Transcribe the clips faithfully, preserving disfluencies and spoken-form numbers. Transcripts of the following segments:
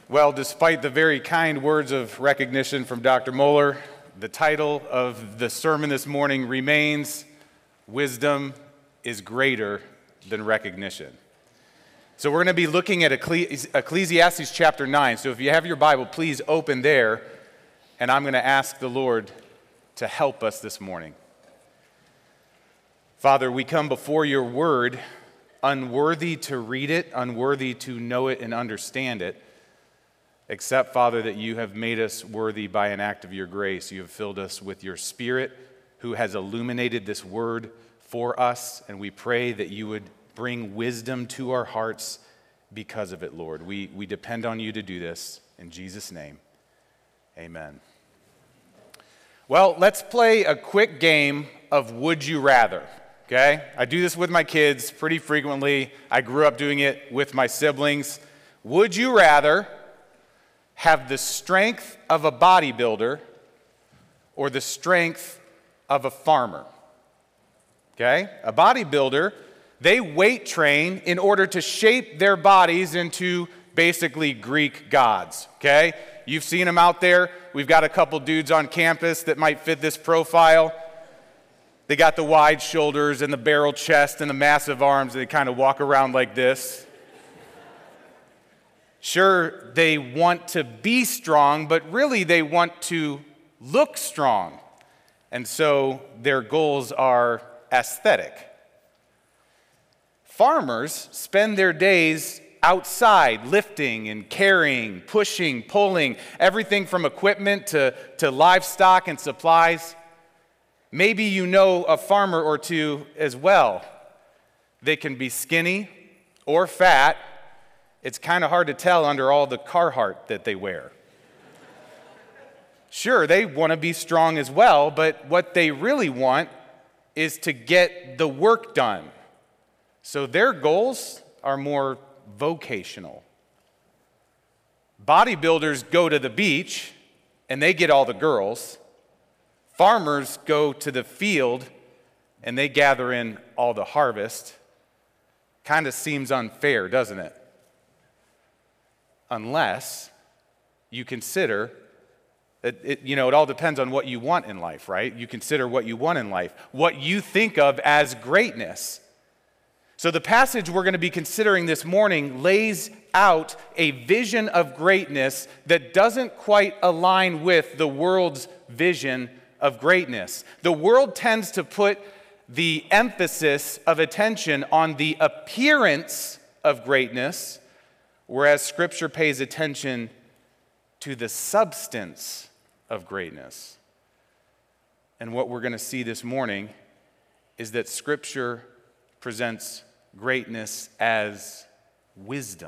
Well, despite the very kind words of recognition from Doctor Moeller, the title of the sermon this morning remains, Wisdom is Greater Than Recognition. So we're going to be looking at Ecclesiastes chapter nine. So if you have your Bible, please open there, and I'm going to ask the Lord to help us this morning. Father, we come before your word, unworthy to read it, unworthy to know it and understand it, except, Father, that you have made us worthy by an act of your grace. You have filled us with your Spirit, who has illuminated this word for us, and we pray that you would bring wisdom to our hearts because of it, Lord. We, we depend on you to do this. In Jesus' name, amen. Well, let's play a quick game of Would You Rather, okay? I do this with my kids pretty frequently. I grew up doing it with my siblings. Would you rather have the strength of a bodybuilder or the strength of a farmer? Okay? A bodybuilder, they weight train in order to shape their bodies into basically Greek gods. Okay? You've seen them out there. We've got a couple dudes on campus that might fit this profile. They got the wide shoulders and the barrel chest and the massive arms. They kind of walk around like this. Sure, they want to be strong, but really they want to look strong. And so their goals are aesthetic. Farmers spend their days outside lifting and carrying, pushing, pulling, everything from equipment to, to livestock and supplies. Maybe you know a farmer or two as well. They can be skinny or fat. It's kind of hard to tell under all the Carhartt that they wear. Sure, they want to be strong as well, but what they really want is to get the work done. So their goals are more vocational. Bodybuilders go to the beach and they get all the girls. Farmers go to the field and they gather in all the harvest. Kind of seems unfair, doesn't it? Unless you consider that, it, you know, it all depends on what you want in life, right? You consider what you want in life, what you think of as greatness. So the passage we're going to be considering this morning lays out a vision of greatness that doesn't quite align with the world's vision of greatness. The world tends to put the emphasis of attention on the appearance of greatness, whereas Scripture pays attention to the substance of greatness. And what we're going to see this morning is that Scripture presents greatness as wisdom.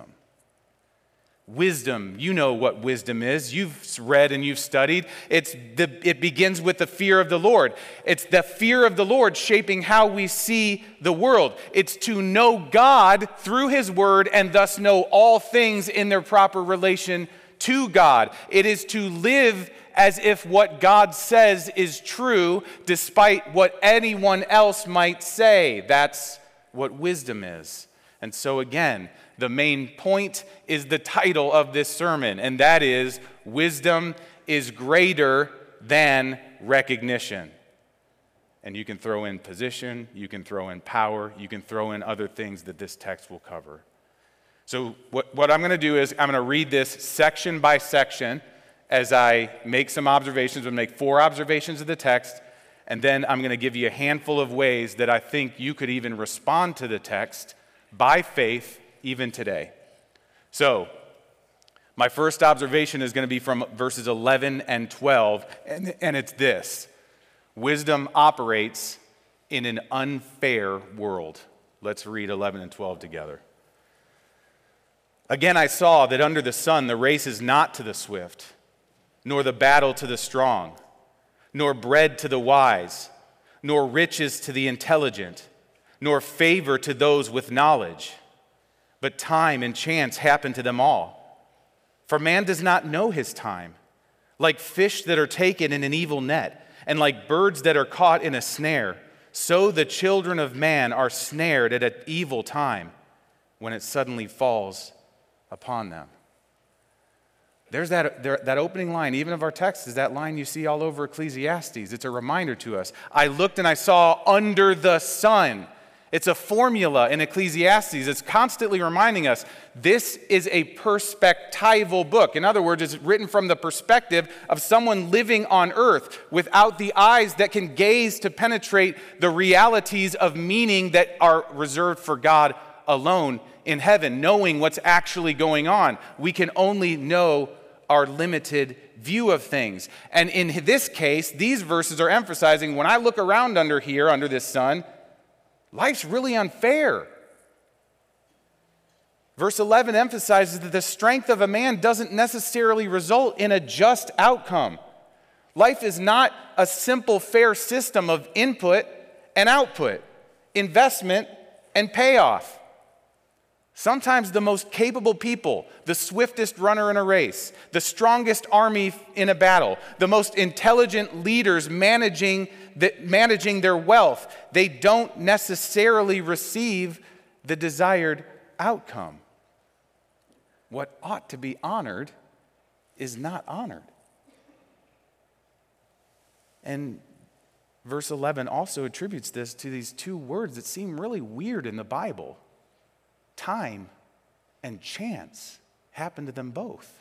Wisdom, you know what wisdom is. You've read and you've studied. It's the, it begins with the fear of the Lord. It's the fear of the Lord shaping how we see the world. It's to know God through His Word and thus know all things in their proper relation to God. It is to live as if what God says is true despite what anyone else might say. That's what wisdom is. And so again, the main point is the title of this sermon, and that is, Wisdom is Greater Than Recognition. And you can throw in position, you can throw in power, you can throw in other things that this text will cover. So what, what I'm going to do is I'm going to read this section by section as I make some observations. I'm going to make four observations of the text, and then I'm going to give you a handful of ways that I think you could even respond to the text by faith even today. So, my first observation is going to be from verses eleven and twelve, and, and it's this. Wisdom operates in an unfair world. Let's read eleven and twelve together. Again, I saw that under the sun the race is not to the swift, nor the battle to the strong, nor bread to the wise, nor riches to the intelligent, nor favor to those with knowledge. But time and chance happen to them all. For man does not know his time. Like fish that are taken in an evil net, and like birds that are caught in a snare, so the children of man are snared at an evil time when it suddenly falls upon them. There's that, there, that opening line, even of our text, is that line you see all over Ecclesiastes. It's a reminder to us. I looked and I saw under the sun. It's a formula in Ecclesiastes. It's constantly reminding us this is a perspectival book. In other words, it's written from the perspective of someone living on earth without the eyes that can gaze to penetrate the realities of meaning that are reserved for God alone in heaven, knowing what's actually going on. We can only know our limited view of things. And in this case, these verses are emphasizing when I look around under here, under this sun, life's really unfair. Verse eleven emphasizes that the strength of a man doesn't necessarily result in a just outcome. Life is not a simple, fair system of input and output, investment and payoff. Sometimes the most capable people, the swiftest runner in a race, the strongest army in a battle, the most intelligent leaders managing, the, managing their wealth, they don't necessarily receive the desired outcome. What ought to be honored is not honored. And verse eleven also attributes this to these two words that seem really weird in the Bible. Time and chance happen to them both.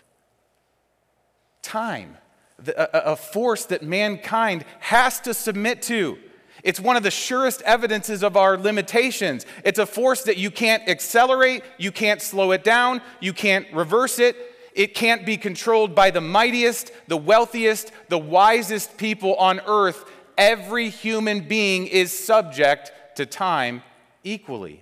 Time, the, a, a force that mankind has to submit to. It's one of the surest evidences of our limitations. It's a force that you can't accelerate, you can't slow it down, you can't reverse it. It can't be controlled by the mightiest, the wealthiest, the wisest people on earth. Every human being is subject to time equally.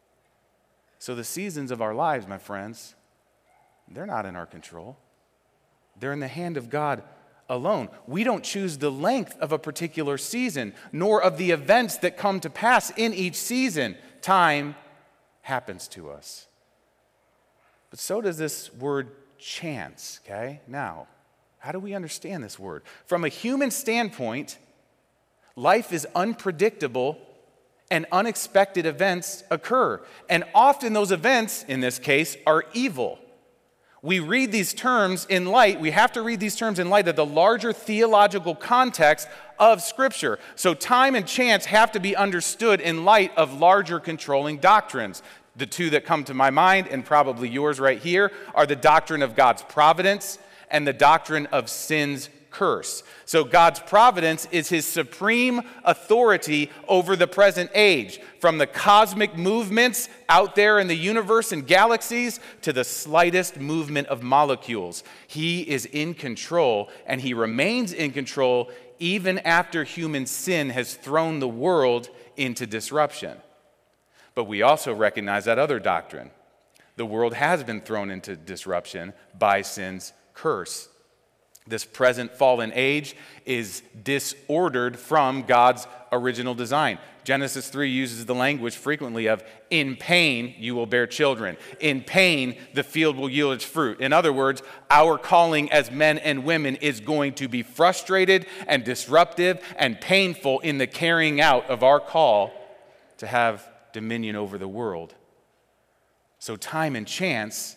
So the seasons of our lives, my friends, they're not in our control. They're in the hand of God alone. We don't choose the length of a particular season, nor of the events that come to pass in each season. Time happens to us. But so does this word chance, okay? Now, how do we understand this word? From a human standpoint, life is unpredictable and unexpected events occur. And often those events, in this case, are evil. We read these terms in light, we have to read these terms in light of the larger theological context of Scripture. So time and chance have to be understood in light of larger controlling doctrines. The two that come to my mind, and probably yours right here, are the doctrine of God's providence and the doctrine of sin's curse. So God's providence is his supreme authority over the present age, from the cosmic movements out there in the universe and galaxies to the slightest movement of molecules. He is in control, and he remains in control even after human sin has thrown the world into disruption. But we also recognize that other doctrine. The world has been thrown into disruption by sin's curse. This present fallen age is disordered from God's original design. Genesis three uses the language frequently of, in pain you will bear children. In pain the field will yield its fruit. In other words, our calling as men and women is going to be frustrated and disruptive and painful in the carrying out of our call to have dominion over the world. So time and chance,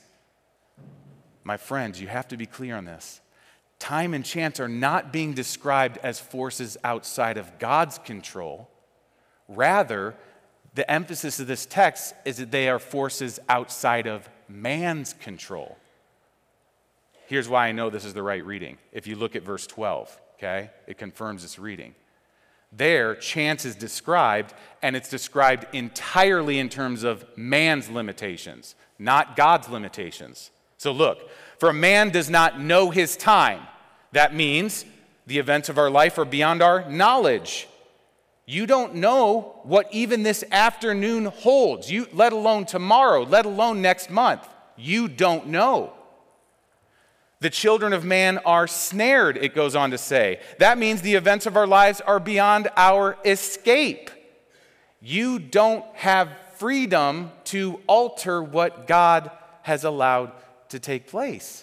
my friends, you have to be clear on this. Time and chance are not being described as forces outside of God's control. Rather, the emphasis of this text is that they are forces outside of man's control. Here's why I know this is the right reading. If you look at verse twelve, okay, it confirms this reading. There, chance is described, and it's described entirely in terms of man's limitations, not God's limitations. So look, for a man does not know his time. That means the events of our life are beyond our knowledge. You don't know what even this afternoon holds, you, let alone tomorrow, let alone next month. You don't know. The children of man are snared, it goes on to say. That means the events of our lives are beyond our escape. You don't have freedom to alter what God has allowed to take place.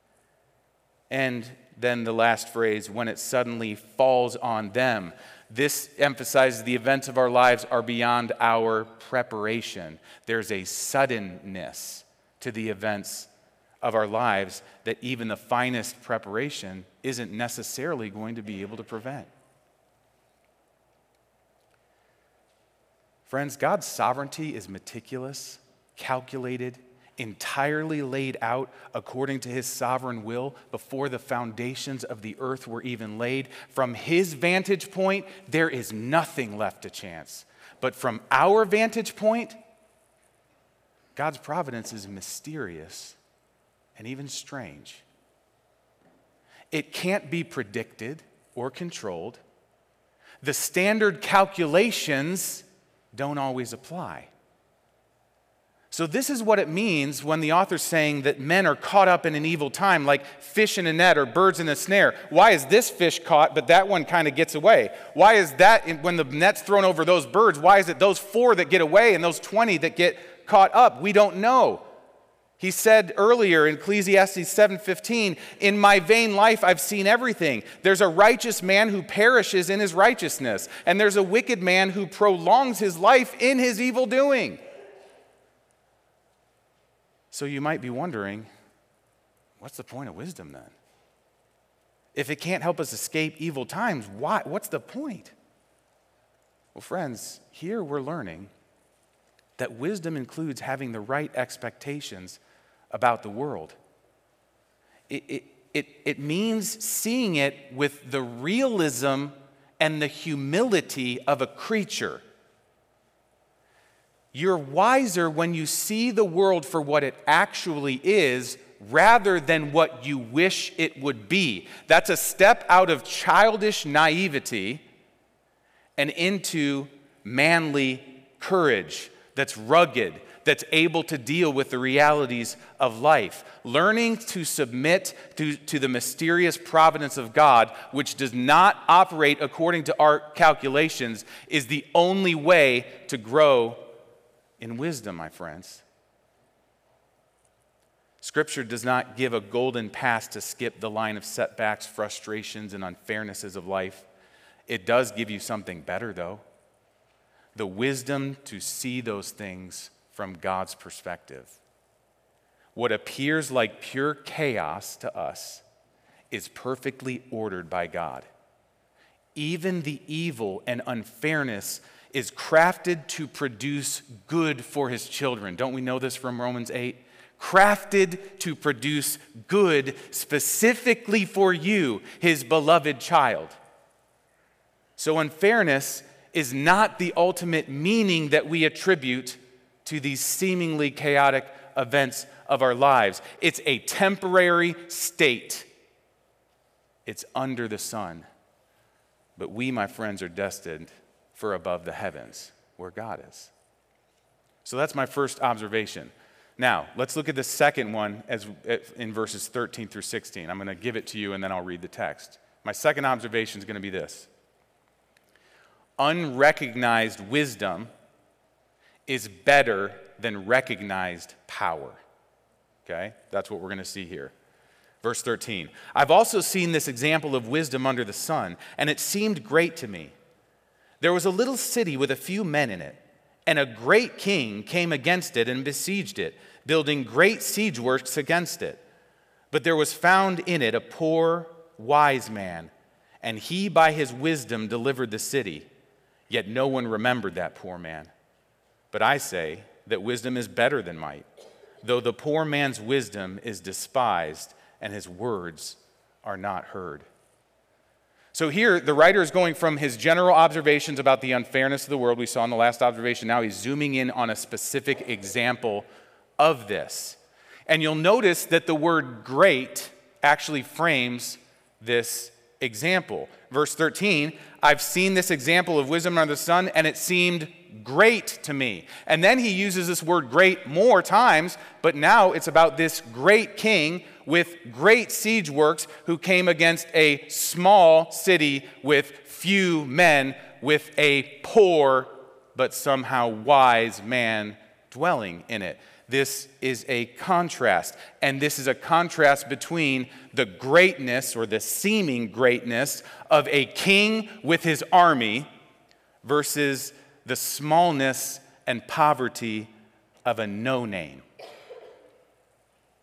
And then the last phrase, when it suddenly falls on them. This emphasizes the events of our lives are beyond our preparation. There's a suddenness to the events of our lives that even the finest preparation isn't necessarily going to be able to prevent. Friends, God's sovereignty is meticulous, calculated, entirely laid out according to his sovereign will before the foundations of the earth were even laid. From his vantage point, there is nothing left to chance. But from our vantage point, God's providence is mysterious and even strange. It can't be predicted or controlled. The standard calculations don't always apply. So this is what it means when the author's saying that men are caught up in an evil time, like fish in a net or birds in a snare. Why is this fish caught, but that one kind of gets away? Why is that, when the net's thrown over those birds, why is it those four that get away and those twenty that get caught up? We don't know. He said earlier in Ecclesiastes seven fifteen, in my vain life I've seen everything. There's a righteous man who perishes in his righteousness, and there's a wicked man who prolongs his life in his evil doing. So you might be wondering, what's the point of wisdom then? If it can't help us escape evil times, why? What's the point? Well, friends, here we're learning that wisdom includes having the right expectations about the world. It, it, it, it means seeing it with the realism and the humility of a creature. You're wiser when you see the world for what it actually is rather than what you wish it would be. That's a step out of childish naivety and into manly courage that's rugged, that's able to deal with the realities of life. Learning to submit to, to the mysterious providence of God, which does not operate according to our calculations, is the only way to grow in wisdom, my friends. Scripture does not give a golden pass to skip the line of setbacks, frustrations, and unfairnesses of life. It does give you something better, though. The wisdom to see those things from God's perspective. What appears like pure chaos to us is perfectly ordered by God. Even the evil and unfairness is crafted to produce good for his children. Don't we know this from Romans eight? Crafted to produce good specifically for you, his beloved child. So unfairness is not the ultimate meaning that we attribute to these seemingly chaotic events of our lives. It's a temporary state. It's under the sun. But we, my friends, are destined for above the heavens, where God is. So that's my first observation. Now, let's look at the second one as in verses thirteen through sixteen. I'm going to give it to you and then I'll read the text. My second observation is going to be this. Unrecognized wisdom is better than recognized power. Okay? That's what we're going to see here. Verse thirteen. I've also seen this example of wisdom under the sun, and it seemed great to me. There was a little city with a few men in it, and a great king came against it and besieged it, building great siege works against it. But there was found in it a poor, wise man, and he by his wisdom delivered the city. Yet no one remembered that poor man. But I say that wisdom is better than might, though the poor man's wisdom is despised and his words are not heard. So here, the writer is going from his general observations about the unfairness of the world we saw in the last observation. Now he's zooming in on a specific example of this. And you'll notice that the word great actually frames this example. Verse thirteen, I've seen this example of wisdom under the sun, and it seemed great to me. And then he uses this word great more times, but now it's about this great king with great siege works who came against a small city with few men, with a poor but somehow wise man dwelling in it. This is a contrast, and this is a contrast between the greatness or the seeming greatness of a king with his army versus the smallness and poverty of a no-name.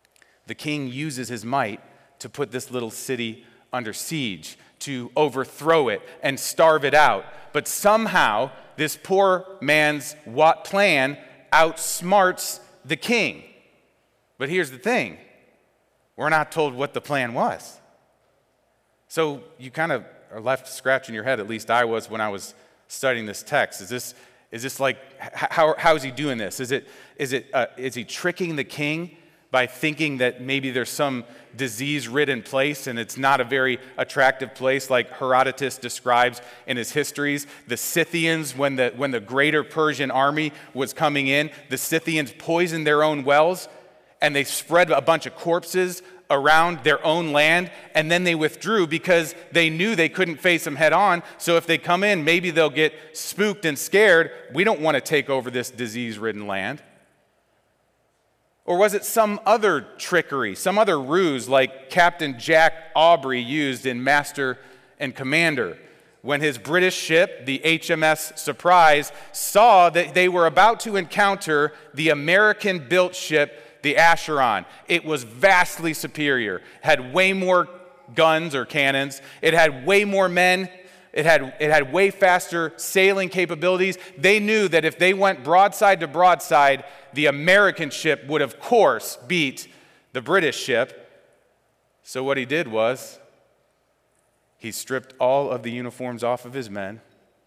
the king uses his might to put this little city under siege, to overthrow it and starve it out. But somehow, this poor man's plan outsmarts the king. But here's the thing. We're not told what the plan was. So you kind of are left scratching your head, at least I was when I was studying this text. Is this, is this like, how, how is he doing this? Is it, is it, uh, is he tricking the king by thinking that maybe there's some disease-ridden place and it's not a very attractive place, like Herodotus describes in his histories? The Scythians, when the, when the greater Persian army was coming in, the Scythians poisoned their own wells, and they spread a bunch of corpses around their own land, and then they withdrew because they knew they couldn't face them head on. So if they come in, maybe they'll get spooked and scared. We don't want to take over this disease-ridden land. Or was it some other trickery, some other ruse like Captain Jack Aubrey used in Master and Commander, when his British ship, the H M S Surprise, saw that they were about to encounter the American-built ship, the Acheron? It was vastly superior, had way more guns or cannons, it had way more men, it had, it had way faster sailing capabilities. They knew that if they went broadside to broadside, the American ship would, of course, beat the British ship. So what he did was, he stripped all of the uniforms off of his men.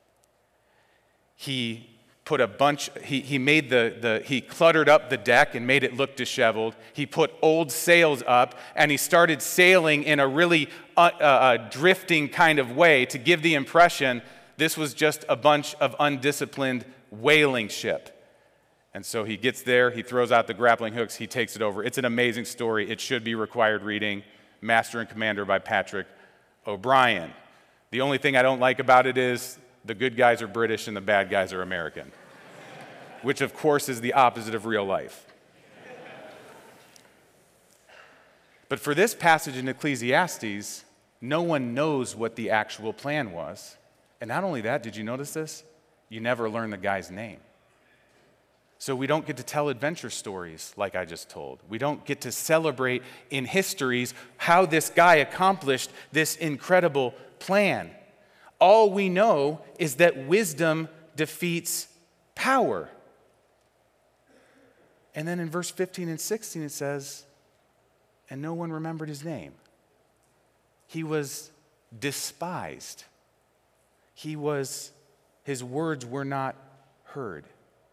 He put a bunch, he, he made the, the, he cluttered up the deck and made it look disheveled. He put old sails up, and he started sailing in a really uh, uh, uh, drifting kind of way to give the impression this was just a bunch of undisciplined whaling ship. And so he gets there, he throws out the grappling hooks, he takes it over. It's an amazing story. It should be required reading. Master and Commander by Patrick O'Brien. The only thing I don't like about it is the good guys are British and the bad guys are American, which of course is the opposite of real life. But for this passage in Ecclesiastes, no one knows what the actual plan was. And not only that, did you notice this? You never learn the guy's name. So we don't get to tell adventure stories like I just told. We don't get to celebrate in histories how this guy accomplished this incredible plan. All we know is that wisdom defeats power. And then in verse fifteen and sixteen it says, and no one remembered his name. He was despised. He was, his words were not heard.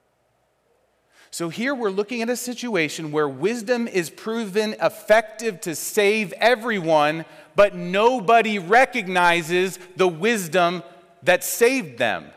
So here we're looking at a situation where wisdom is proven effective to save everyone, but nobody recognizes the wisdom that saved them.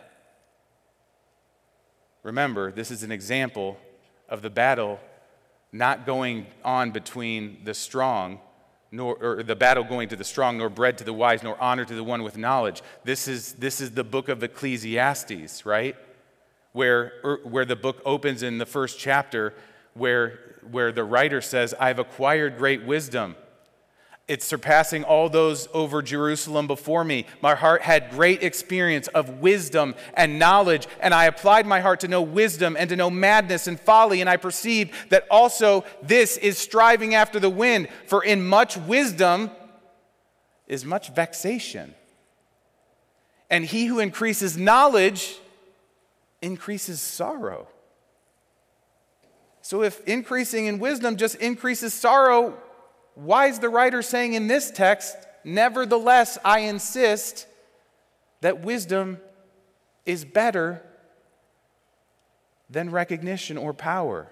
Remember, this is an example of the battle not going on between the strong, nor or the battle going to the strong, nor bread to the wise, nor honor to the one with knowledge. This is, this is the book of Ecclesiastes, right? Where, where the book opens in the first chapter, where, where the writer says, I've acquired great wisdom. It's surpassing all those over Jerusalem before me. My heart had great experience of wisdom and knowledge, and I applied my heart to know wisdom and to know madness and folly, and I perceived that also this is striving after the wind, for in much wisdom is much vexation. And he who increases knowledge increases sorrow. So if increasing in wisdom just increases sorrow, why is the writer saying in this text, nevertheless, I insist that wisdom is better than recognition or power?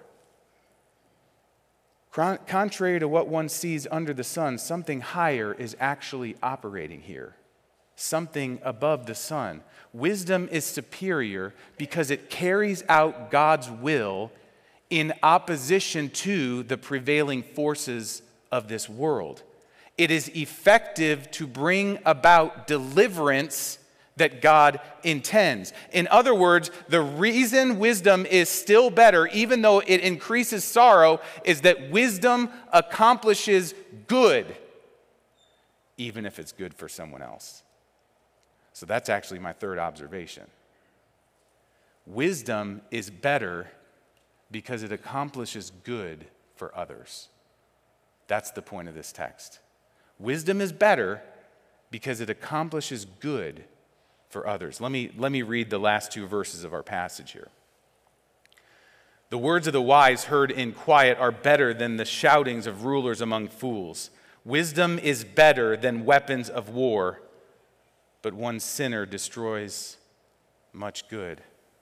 Contrary to what one sees under the sun, something higher is actually operating here. Something above the sun. Wisdom is superior because it carries out God's will in opposition to the prevailing forces of this world. It is effective to bring about deliverance that God intends. In other words, the reason wisdom is still better, even though it increases sorrow, is that wisdom accomplishes good, even if it's good for someone else. So that's actually my third observation. Wisdom is better because it accomplishes good for others. That's the point of this text. Wisdom is better because it accomplishes good for others. Let me, let me read the last two verses of our passage here. The words of the wise heard in quiet are better than the shoutings of rulers among fools. Wisdom is better than weapons of war, but one sinner destroys much good.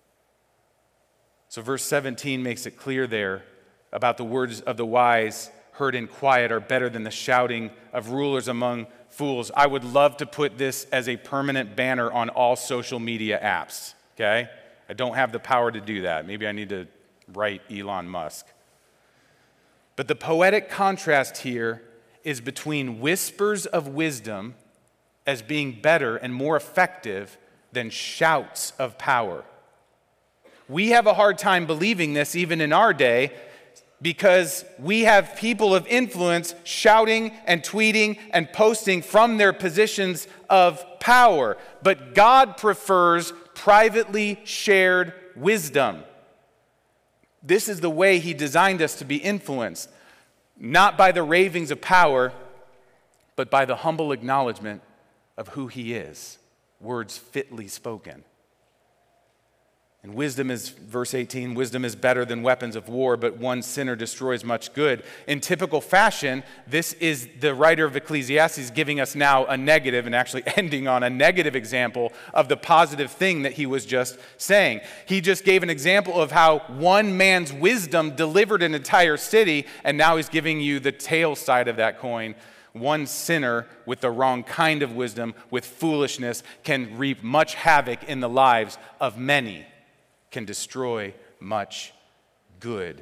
So verse seventeen makes it clear there about the words of the wise heard in quiet are better than the shouting of rulers among fools. I would love to put this as a permanent banner on all social media apps, okay? I don't have the power to do that. Maybe I need to write Elon Musk. But the poetic contrast here is between whispers of wisdom as being better and more effective than shouts of power. We have a hard time believing this even in our day because we have people of influence shouting and tweeting and posting from their positions of power. But God prefers privately shared wisdom. This is the way He designed us to be influenced, not by the ravings of power, but by the humble acknowledgement of who He is, words fitly spoken. And wisdom is, verse eighteen, wisdom is better than weapons of war, but one sinner destroys much good. In typical fashion, this is the writer of Ecclesiastes giving us now a negative and actually ending on a negative example of the positive thing that he was just saying. He just gave an example of how one man's wisdom delivered an entire city, and now he's giving you the tail side of that coin. One sinner with the wrong kind of wisdom, with foolishness, can reap much havoc in the lives of many, can destroy much good.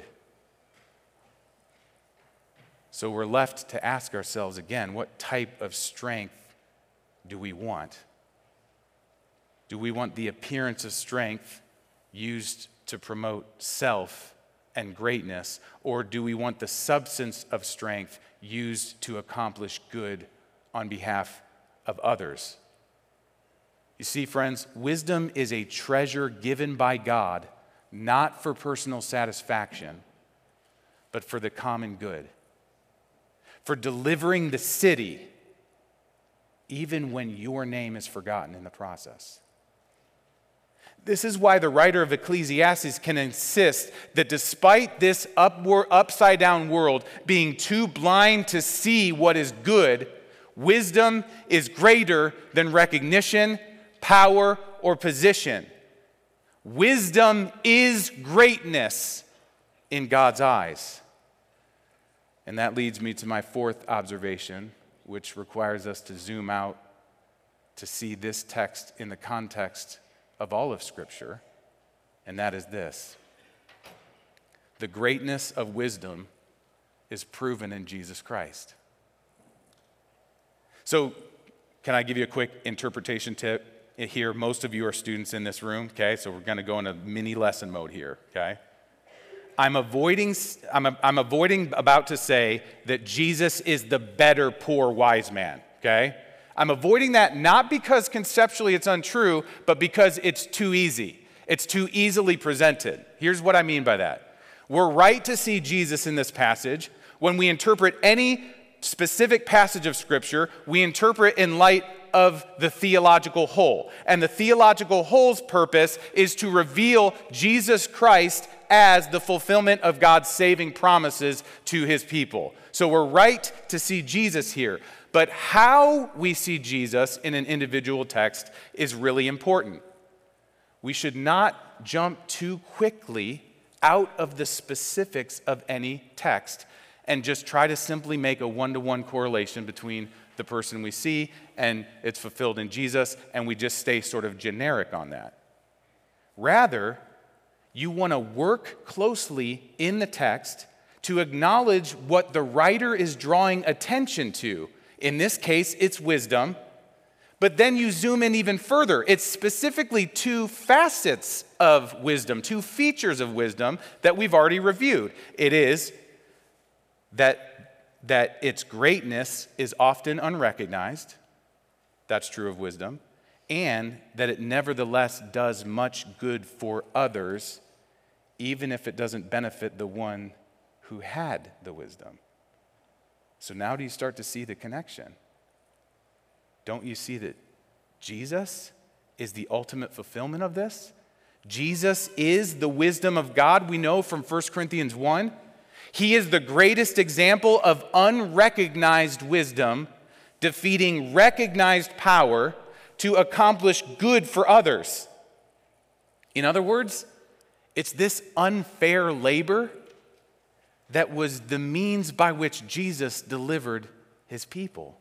So we're left to ask ourselves again, what type of strength do we want? Do we want the appearance of strength used to promote self and greatness, or do we want the substance of strength used to accomplish good on behalf of others? You see, friends, wisdom is a treasure given by God, not for personal satisfaction, but for the common good, for delivering the city, even when your name is forgotten in the process. This is why the writer of Ecclesiastes can insist that despite this upward, upside-down world being too blind to see what is good, wisdom is greater than recognition, power, or position. Wisdom is greatness in God's eyes. And that leads me to my fourth observation, which requires us to zoom out to see this text in the context of all of Scripture, and that is this: the greatness of wisdom is proven in Jesus Christ. So, can I give you a quick interpretation tip here? Most of you are students in this room, okay? So we're going to go in a mini lesson mode here, okay? I'm avoiding, I'm, I'm avoiding about to say that Jesus is the better poor wise man, okay? I'm avoiding that not because conceptually it's untrue, but because it's too easy. It's too easily presented. Here's what I mean by that. We're right to see Jesus in this passage. When we interpret any specific passage of Scripture, we interpret in light of the theological whole. And the theological whole's purpose is to reveal Jesus Christ as the fulfillment of God's saving promises to His people. So we're right to see Jesus here. But how we see Jesus in an individual text is really important. We should not jump too quickly out of the specifics of any text and just try to simply make a one-to-one correlation between the person we see and it's fulfilled in Jesus, and we just stay sort of generic on that. Rather, you want to work closely in the text to acknowledge what the writer is drawing attention to. In this case, it's wisdom. But then you zoom in even further. It's specifically two facets of wisdom, two features of wisdom that we've already reviewed. It is that, that its greatness is often unrecognized. That's true of wisdom. And that it nevertheless does much good for others, even if it doesn't benefit the one who had the wisdom. So now do you start to see the connection? Don't you see that Jesus is the ultimate fulfillment of this? Jesus is the wisdom of God, we know from First Corinthians one. He is the greatest example of unrecognized wisdom, defeating recognized power to accomplish good for others. In other words, it's this unfair labor that was the means by which Jesus delivered his people.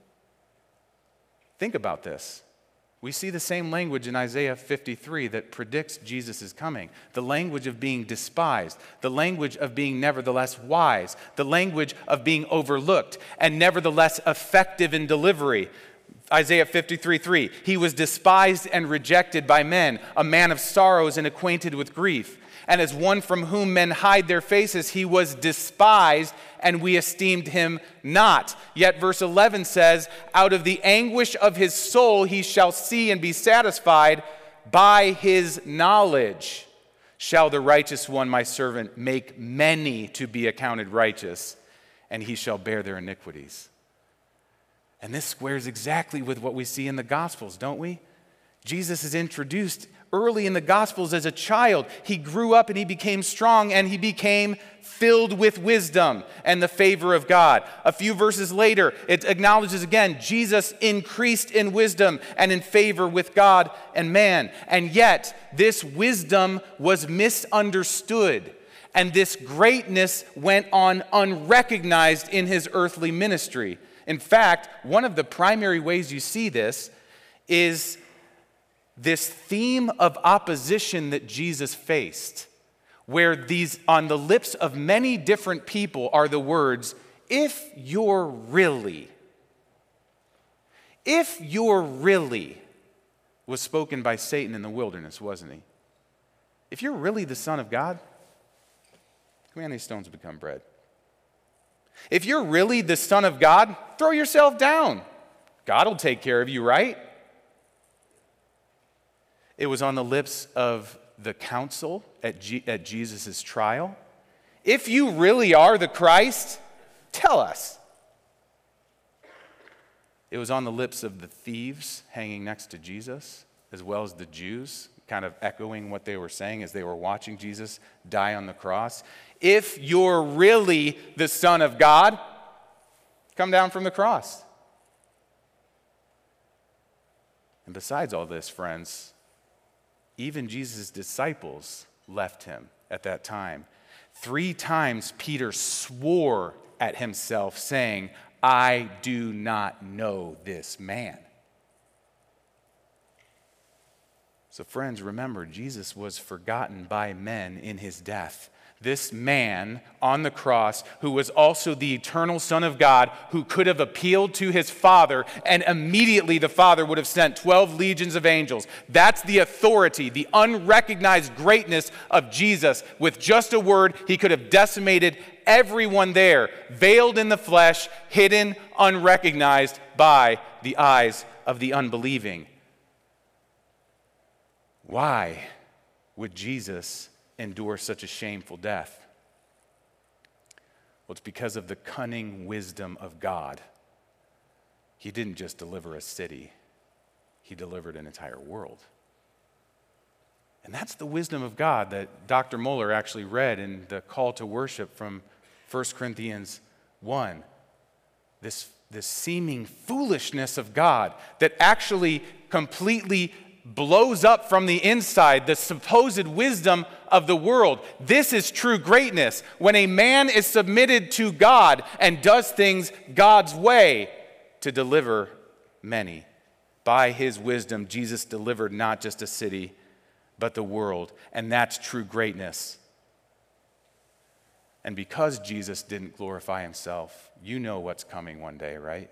Think about this. We see the same language in Isaiah fifty-three that predicts Jesus' coming. The language of being despised, the language of being nevertheless wise, the language of being overlooked and nevertheless effective in delivery. Isaiah fifty-three three, he was despised and rejected by men, a man of sorrows and acquainted with grief. And as one from whom men hide their faces, he was despised, and we esteemed him not. Yet verse eleven says, out of the anguish of his soul he shall see and be satisfied. By his knowledge shall the righteous one, my servant, make many to be accounted righteous, and he shall bear their iniquities. And this squares exactly with what we see in the Gospels, don't we? Jesus is introduced early in the Gospels as a child. He grew up and he became strong and he became filled with wisdom and the favor of God. A few verses later, it acknowledges again, Jesus increased in wisdom and in favor with God and man. And yet, this wisdom was misunderstood, and this greatness went on unrecognized in his earthly ministry. In fact, one of the primary ways you see this is this theme of opposition that Jesus faced, where these, on the lips of many different people, are the words, if you're really, if you're really, was spoken by Satan in the wilderness, wasn't he? If you're really the Son of God, command these stones to become bread. If you're really the Son of God, throw yourself down. God will take care of you, right? It was on the lips of the council at, G- at Jesus' trial. If you really are the Christ, tell us. It was on the lips of the thieves hanging next to Jesus, as well as the Jews, kind of echoing what they were saying as they were watching Jesus die on the cross. If you're really the Son of God, come down from the cross. And besides all this, friends, even Jesus' disciples left him at that time. Three times Peter swore at himself, saying, I do not know this man. So friends, remember, Jesus was forgotten by men in his death. This man on the cross, who was also the eternal Son of God, who could have appealed to his Father, and immediately the Father would have sent twelve legions of angels. That's the authority, the unrecognized greatness of Jesus. With just a word, he could have decimated everyone there, veiled in the flesh, hidden, unrecognized by the eyes of the unbelieving. Why would Jesus endure such a shameful death? Well, it's because of the cunning wisdom of God. He didn't just deliver a city, he delivered an entire world. And that's the wisdom of God that Doctor Moeller actually read in the call to worship from First Corinthians one. This, this seeming foolishness of God that actually completely blows up from the inside the supposed wisdom of the world. This is true greatness. When a man is submitted to God and does things God's way to deliver many. By his wisdom, Jesus delivered not just a city, but the world. And that's true greatness. And because Jesus didn't glorify himself, you know what's coming one day, right?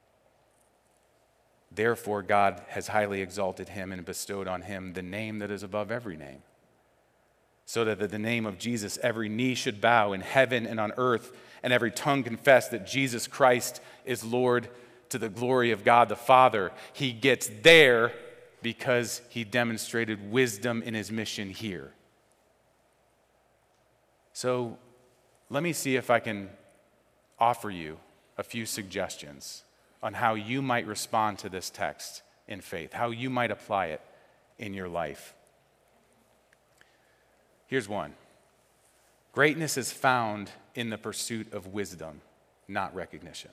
Therefore, God has highly exalted him and bestowed on him the name that is above every name, so that at the name of Jesus every knee should bow in heaven and on earth, and every tongue confess that Jesus Christ is Lord, to the glory of God the Father. He gets there because he demonstrated wisdom in his mission here. So let me see if I can offer you a few suggestions on how you might respond to this text in faith, how you might apply it in your life. Here's one. Greatness is found in the pursuit of wisdom, not recognition.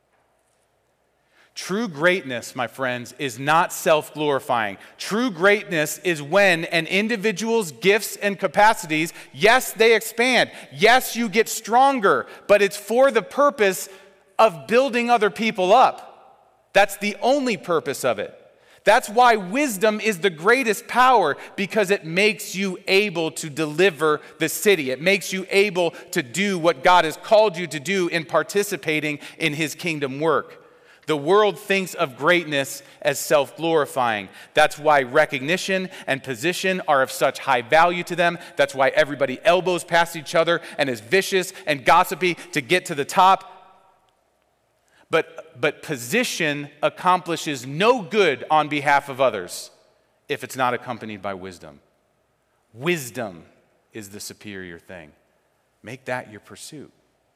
True greatness, my friends, is not self-glorifying. True greatness is when an individual's gifts and capacities, yes, they expand. Yes, you get stronger, but it's for the purpose of building other people up. That's the only purpose of it. That's why wisdom is the greatest power, because it makes you able to deliver the city. It makes you able to do what God has called you to do in participating in His kingdom work. The world thinks of greatness as self-glorifying. That's why recognition and position are of such high value to them. That's why everybody elbows past each other and is vicious and gossipy to get to the top. But, but position accomplishes no good on behalf of others if it's not accompanied by wisdom. Wisdom is the superior thing. Make that your pursuit.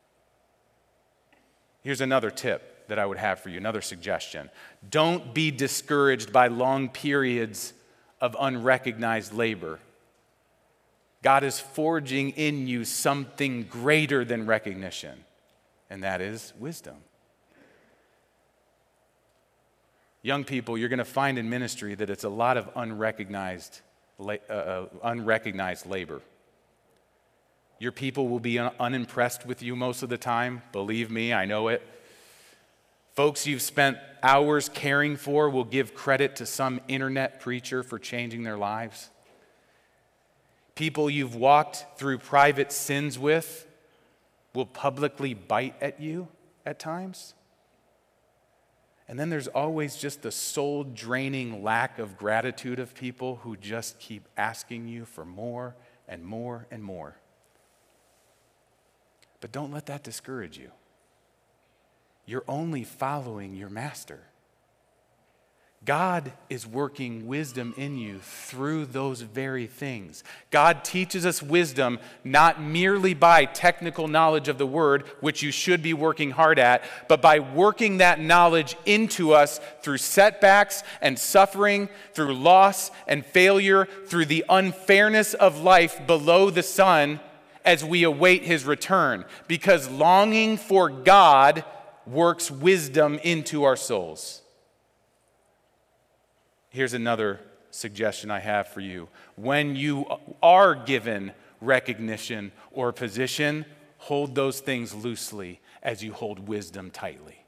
Here's another tip that I would have for you, another suggestion. Don't be discouraged by long periods of unrecognized labor. God is forging in you something greater than recognition, and that is wisdom. Young people, you're going to find in ministry that it's a lot of unrecognized, uh, unrecognized labor. Your people will be un- unimpressed with you most of the time. Believe me, I know it. Folks you've spent hours caring for will give credit to some internet preacher for changing their lives. People you've walked through private sins with will publicly bite at you at times. And then there's always just the soul-draining lack of gratitude of people who just keep asking you for more and more and more. But don't let that discourage you. You're only following your master. God is working wisdom in you through those very things. God teaches us wisdom not merely by technical knowledge of the word, which you should be working hard at, but by working that knowledge into us through setbacks and suffering, through loss and failure, through the unfairness of life below the sun as we await His return. Because longing for God works wisdom into our souls. Here's another suggestion I have for you. When you are given recognition or position, hold those things loosely as you hold wisdom tightly.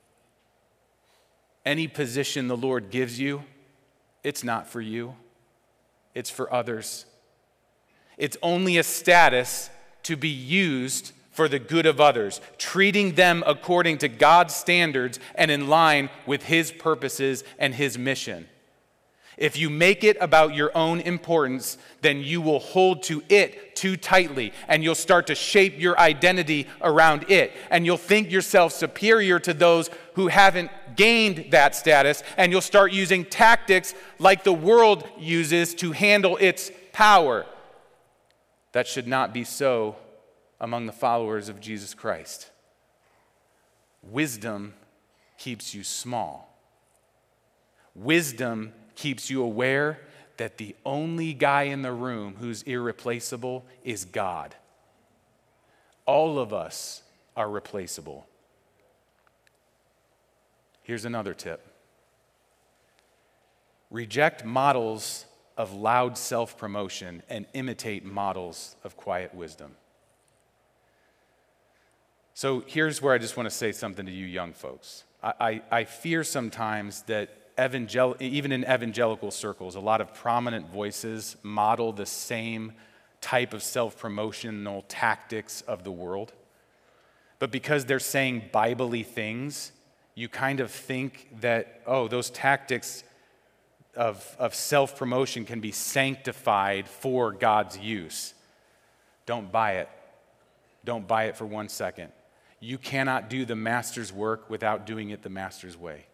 Any position the Lord gives you, it's not for you. It's for others. It's only a status to be used for the good of others, treating them according to God's standards and in line with His purposes and His mission. If you make it about your own importance, then you will hold to it too tightly, and you'll start to shape your identity around it, and you'll think yourself superior to those who haven't gained that status, and you'll start using tactics like the world uses to handle its power. That should not be so among the followers of Jesus Christ. Wisdom keeps you small. Wisdom keeps you aware that the only guy in the room who's irreplaceable is God. All of us are replaceable. Here's another tip. Reject models of loud self-promotion and imitate models of quiet wisdom. So here's where I just want to say something to you young folks. I, I, I fear sometimes that evangel- even in evangelical circles, a lot of prominent voices model the same type of self-promotional tactics of the world. But because they're saying Bible-y things, you kind of think that, oh, those tactics of, of self-promotion can be sanctified for God's use. Don't buy it. Don't buy it for one second. You cannot do the master's work without doing it the master's way.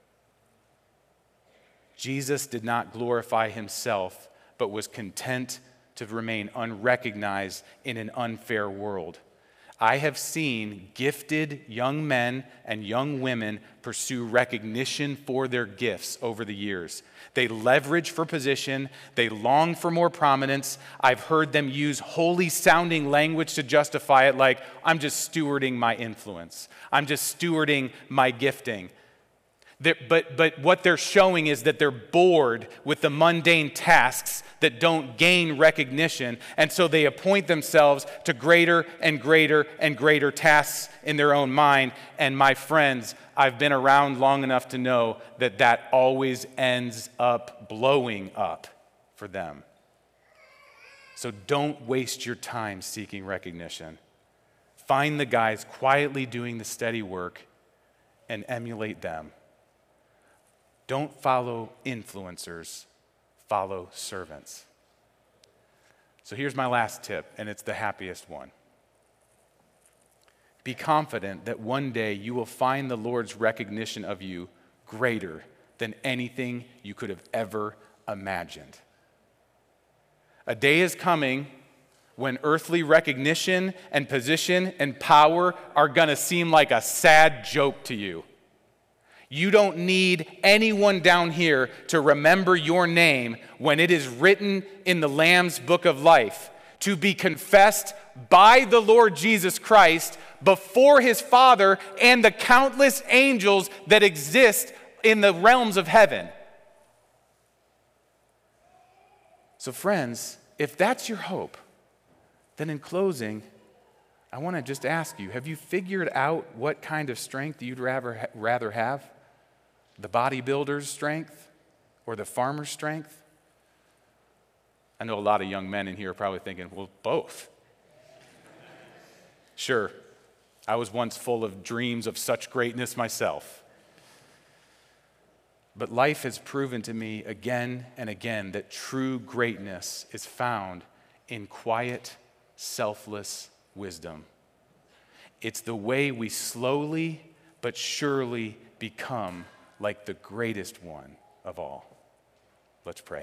Jesus did not glorify himself, but was content to remain unrecognized in an unfair world. I have seen gifted young men and young women pursue recognition for their gifts over the years. They leverage for position. They long for more prominence. I've heard them use holy-sounding language to justify it, like, I'm just stewarding my influence. I'm just stewarding my gifting. They're, but, but what they're showing is that they're bored with the mundane tasks that don't gain recognition, and so they appoint themselves to greater and greater and greater tasks in their own mind. And my friends, I've been around long enough to know that that always ends up blowing up for them. So don't waste your time seeking recognition. Find the guys quietly doing the steady work and emulate them. Don't follow influencers, follow servants. So here's my last tip, and it's the happiest one. Be confident that one day you will find the Lord's recognition of you greater than anything you could have ever imagined. A day is coming when earthly recognition and position and power are going to seem like a sad joke to you. You don't need anyone down here to remember your name when it is written in the Lamb's book of life, to be confessed by the Lord Jesus Christ before his Father and the countless angels that exist in the realms of heaven. So friends, if that's your hope, then in closing, I want to just ask you, have you figured out what kind of strength you'd rather, rather have? The bodybuilder's strength or the farmer's strength? I know a lot of young men in here are probably thinking, well, both. Sure, I was once full of dreams of such greatness myself. But life has proven to me again and again that true greatness is found in quiet, selfless wisdom. It's the way we slowly but surely become like the greatest one of all. Let's pray.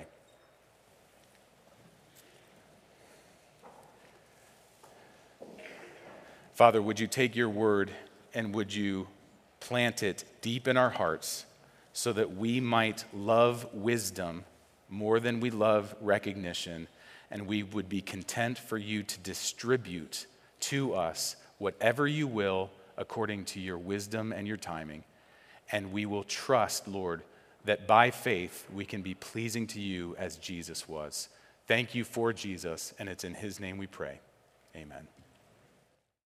Father, would you take your word and would you plant it deep in our hearts so that we might love wisdom more than we love recognition, and we would be content for you to distribute to us whatever you will according to your wisdom and your timing. And we will trust, Lord, that by faith we can be pleasing to you as Jesus was. Thank you for Jesus, and it's in his name we pray. Amen.